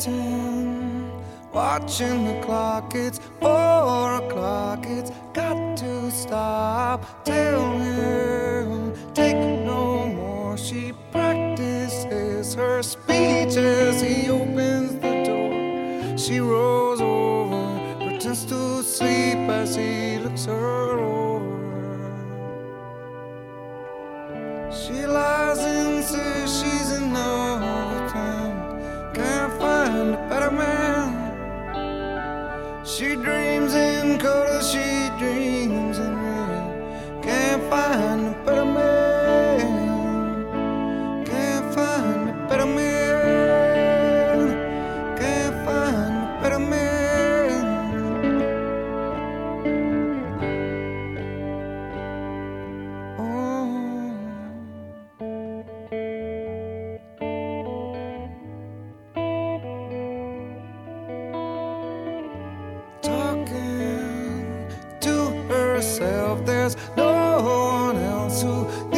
waiting, watching the clock. It's 4 o'clock. It's got to stop. Tell him, take no more. She practices her speech as he opens the door. She rolls over, pretends to sleep as he looks her over. She lies and says she's in love with him, can't find a better man. She dreams in color, she dreams in red, can't find a better man. Can't find a better man. Can't find a better man. Talking to herself, there's no one else who